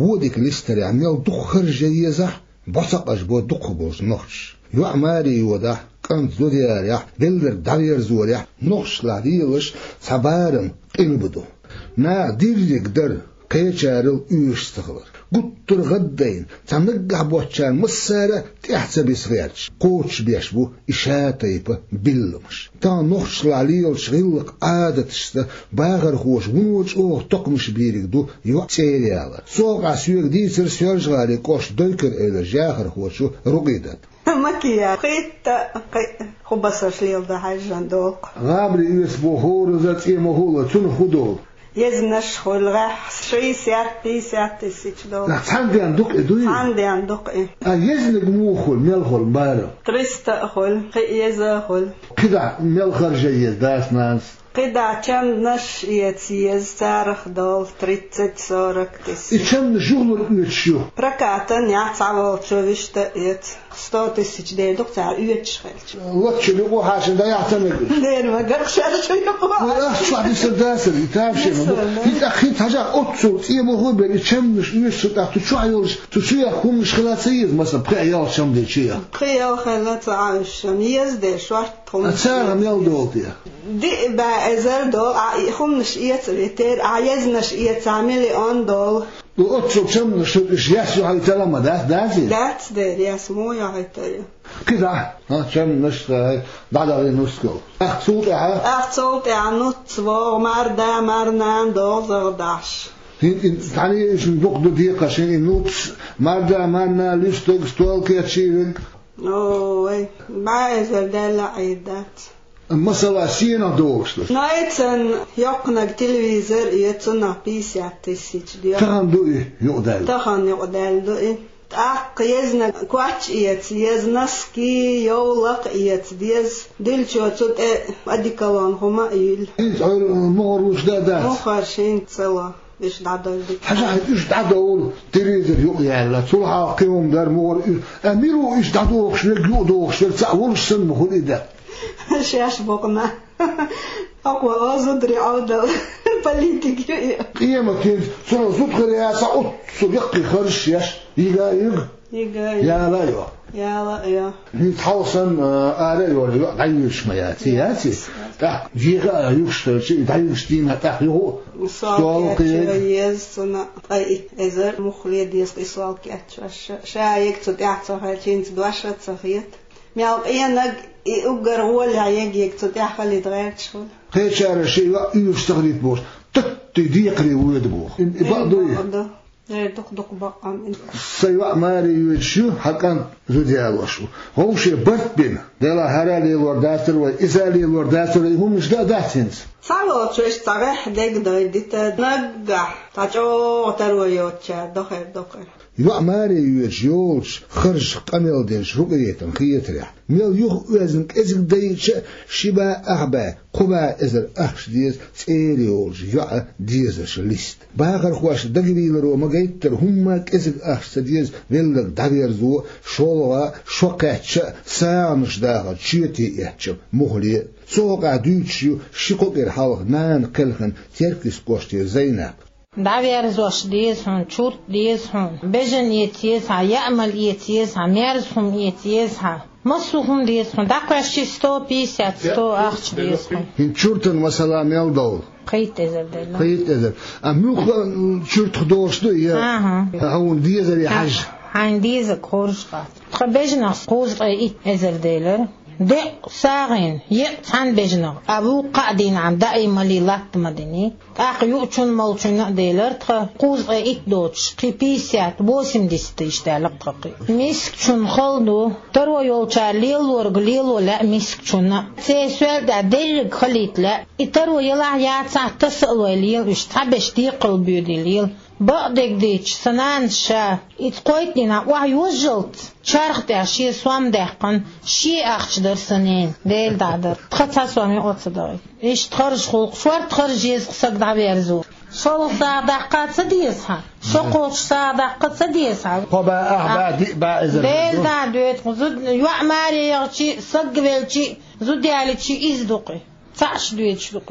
ودك لستري عميل دخر جيزة بسقش بو دخ بوش نخش يعماري وده كانت زوديار بلدر داير زوريا نخش لعديلش صبارم قلبدو نا ديريك در قيشارل يشتغلر قطر غدين تنقع بوچان مسارة تحسب صغيرش قوش بيشبو إشاتيبه بلمش تا نخش لعليل شغلق عادتشتا باغر خوش ونوش تقمش بيرك دو يوع سيريالا سوق عسيوك دي سرسيرش غالي قوش دوكر إلى جاخر خوشو رقيدت مكيا قيت خبصش ليل ده حاجة دوق غابري يسبو هورزات إيه مهولة تن خدول يزنش خلغح شي ساعتي سيتش دول عندي عندك إدوي عندي عندك إيه يزنك موخل ملخل بارو تريستا خل يزخل كده ملخر جيد داس ناس قدا كم نش يتسيز سارخ دول 30 كم شغل شو بركاتن يا تعال شو وشت يت 100,000 دي دكتور يتشخلش وقت اللي هو حاجه ده يعتمد لين ما قرش على شو يقول شو عم يصدق تعرف شيء في اخي حاجه اتصل ايه هو بكم مش تحت شو عايز شو يكون مش خلاصيز مثلا بقى شم دي شيء بقى خلاص عايش يزد شو أتسارع ميل دولتي دي بأزر دول خمش إيت ريتير عايزناش إيت عملي أن دول وأتصل شم إيش يسوع هاي تلامة دازي that's there yes مو يا هاي كده شم نش بعد غير نسكو صوت نوت ومردا مرنان دول زغداش يعني إيش نبقى دقيقة عشان نوت مردا مرنا ليستوك ستول كيتشيلك أوه بعزر دلع عيدات مثلا سينا دوش نايتن يقنا التلفزيون يتنا بيسيا تسيج دي تخان دوئي يقدال تخان يقدال دوئي أق يزنا كواتش يزنا سكي يولق ديز دل شوتشوت أديكالان هما إيل مغروش دادات مخرشين تسلا إيش دعدول حاجة إيش دعدول تريزر يقيا تروح قيوم دار مور أميرو إيش دعدول شلك يقدول شلك تعول السن مخول إيدا شاش بقنا أقوى أزدري عودة بليتك قيمة كيف صار صوت رئاسة صديقي خرش ياش يجا يا لا يا يتحوصن آلة ولا عايش مياتي جيغا يشتغل شيء عايش دينا تحيه سؤال يزنا أي إذا مخلي ديس سؤال كأتش شايك تدعت هالشين تدوشت صفيت ميال إنك أجر هو اللي يجيك تدعها اللي تغير شغل هيك شارع شيء يشتغل بوش تديق لي ولد بوخ بعضه دق بقى سيوا ماري يشو حقا زوديالوشو هو شيء برد بين دلا هرالي ورداتر وإزالي ورداتر هم مش داتينز صاروا شويش صريح دق دايدت نجح تاجو ترويوتشا دخل يوا ماري يجولش خرج قميل دين شوقيتن خيتريح ميل يخ وزنك ازك دايتش شبا أحبا قبا ازر أخش ديز سيريولش يوا ديزش ليست باغر خواش دقبيلرو مغيتر همك ازك أخش ديز ويلدك دابيرزو شولوا شوقاتش سامش داغل شيوتي احجم مهلي سوقع دوتشيو شيقوكير حالق نان قلخن تيركس قوشتي زينب دعويرزوش ديز هون شوت ديز هون بجن يتيزها يأمل يتيزها ميرزهم يتيزها مصوهم ديز هون داكوشي 100 أخش ديز هون شورتن مثلا ميل دول قيت إزر ديلا قيت إزر أميوخ شورت خدوش دو يا هون ديزر يحج هون ديزر خورش قات خبجنا قوز قيت إزر ديلر دق ساغين يقتن بجنا أبو قادين عم دائما ليلات مدني أخيوتشون مالشون ديلر قوز إيت دوتش قبيسيات بوسم ديستيش دالق تقي مسكشون خلدو ترو يولشا ليل ورغليل ولا مسكشون سيسوال دا ديرك خليت لا إترو يلا ياتسع تسأل وليل اشتبش دي قلبي ديليل بعدك ديش سنان شا اتقويتنا وحي وجلت شارخت عشي سوام دهقن شي اخش در سنين ديل دادر تخطها سوامي قوت داي ايش تخرج خلق شوار تخرج يزق سقدع بيرزو شلق داقات سديسها شقوش داقات سديسها قبا أحبا ديقبا إزر ديل دادويت زود يعماري يغشي سقبل شي زود يالي شي إزدقي تعش دويت شدقش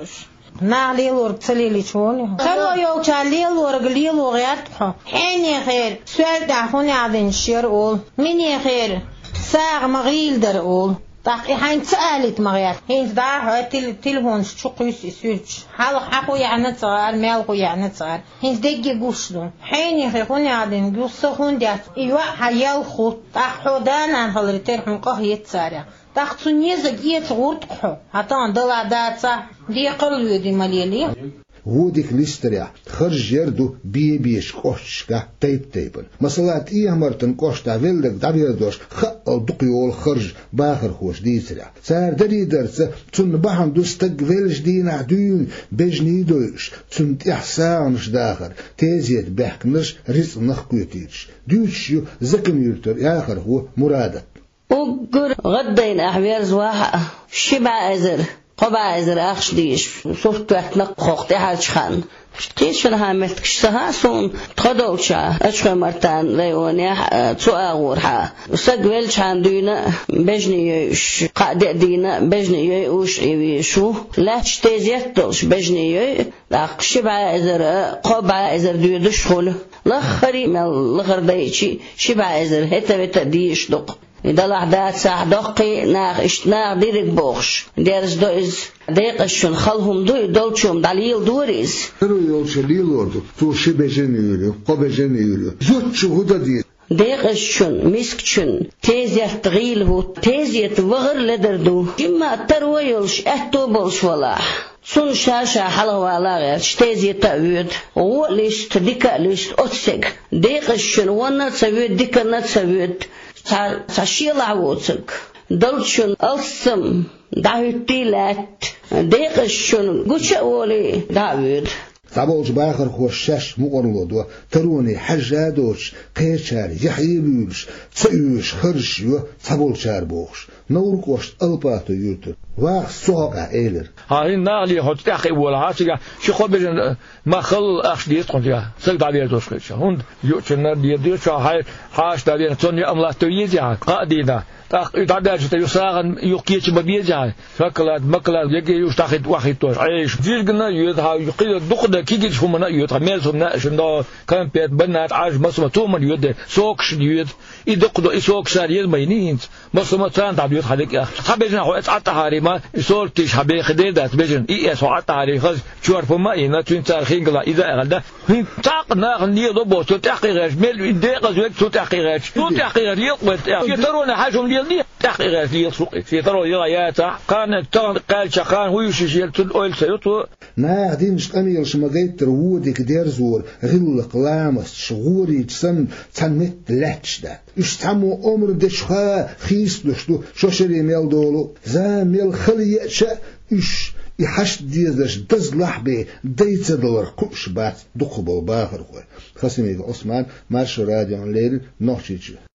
نعلي ورق تليلي شوني ترى يو تشالي ورق لي ورقته حين خير سؤال دعوني عدين الشير أول من خير ساغ مغيل در أول تاقي حين سألت مغير حين دعها تلفون شقيس يسويش حقو يعني صغار مالقو يعني صغار حين دقي قوشدون حين خيقوني عدين قوصخون ديات إيواء حيال خود تاقحو دانا فالرتير حنقه يتسارع تاقصو نيزك يتغورتقحو حتى عندلا داتسا دي قرلو دي مليلي وديك ليستريا خرج يردو بيش قوشكا تيبل مثلا مرتن قوشتا فيلدك دابيردوش خقل دقيول خرج باخر خوش ديسريا سار دري درس تن بحن دوستق فيلش دين عدون بجني دوش تن احسانش داخر تيزيت بحكنش رزق نخكوتيش دوشيو زكن يرتر اخر هو مرادت وقر غدين احوير زواحة شبع ازر قبع ازر اخش ديش صفت وقتنق خوختي حالشخان تيش فنها ملتكشتها سون تخدوشا اشخي مرتان ليوني تسو اغورها وستقبل شان دينا بجني يوش قادة دينا بجني يوش ايويشو لا تشتيزيتلش بجني يوش لاق شبع ازر قبع ازر ديودش خول لخري مل لخر دايشي شبع ازر هتا بتا ديش دق يدلع دات ساعة دقي ناغ ديرك بوخش ديرز دوز ديقشون خلهم دو يدولشون دليل دوريز ترو يولش دليل وردو تو شبجن يولي قبجن يولي زوتشو هدا دي ديقشون مسكشون تيزيت غيله تيزيت وغر لدردو جمع ترو يولش اهتو بولش ولاح سون شاشا حلوة لاغر شتيزي تأويد وليش تديكا ليش أتسق ديقشون وانا تسويد ديكا نتسويد تشيل عوتك دلشون ألسم دعوتي لات ديقشون قوشة ولي دعوت تابوش باخر خوشش مقرلودو تروني حجادوش قيشار يحيبيوش تسيوش خرشيو تابولشار بوش نوركوش ألباتو يوتر واخ سوقا ايلر هاي نالي هوت تاخي ولا هاتيغا شي خو بجن ما خل اخ ديت قنتيا سق دالي دوش هوند يوتشنا ديت هاي هاش دالي توني املاتو يجا قادينا تاخ يدعش تيساغن يقيش ببيجا فكلات مكلات يجي يشتاخد واحد توش عيش فيرغنا يدها يقيد دقده كيجي فمنا يدها ميزنا شنو كان بيت بنات عاج مسما تومن يد سوكش يد يدقدو يسوك سار يمينين مسما تان دابيت هذيك حبينا هو اتعطى ما يسولتش حبي خديدات بجن اس عطى خز شور فما ينا تين تارخين قلا اذا غدا تاقنا نيدو بو تحقيق ميل دقه زوك تحقيق يقبت يترون حاجه دي تحقيق في سوق في ترى يا كان قال شقان هو يشيل الاويل سيطو ما دينش اميل شمغيت رودك ديرزور غل قلامس شغوري تسن تنمت لاتشدا اشتمو عمر دشخا خيس دشتو شوشري ميل دولو زامل خليش اش يحش ديزش دزلح بي ديت دولار كوش بات دقبل باخر خو خصمي عثمان مارش راديو ليل نوشيج